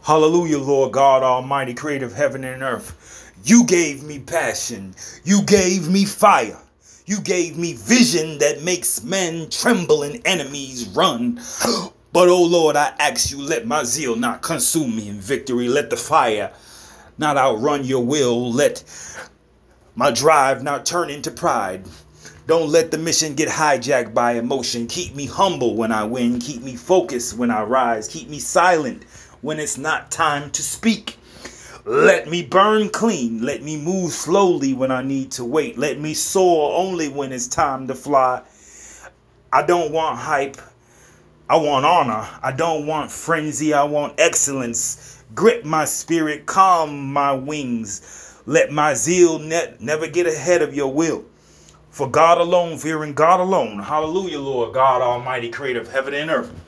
Hallelujah, Lord God Almighty, creator of heaven and earth. You gave me passion. You gave me fire. You gave me vision that makes men tremble and enemies run. But, oh Lord, I ask you, let my zeal not consume me in victory. Let the fire not outrun your will. Let my drive not turn into pride. Don't let the mission get hijacked by emotion. Keep me humble when I win. Keep me focused when I rise. Keep me silent when it's not time to speak. Let me burn clean. Let me move slowly when I need to wait. Let me soar only when it's time to fly. I don't want hype. I want honor. I don't want frenzy. I want excellence. Grip my spirit. Calm my wings. Let my zeal never get ahead of your will. For God alone, fearing God alone. Hallelujah, Lord God Almighty, creator of heaven and earth.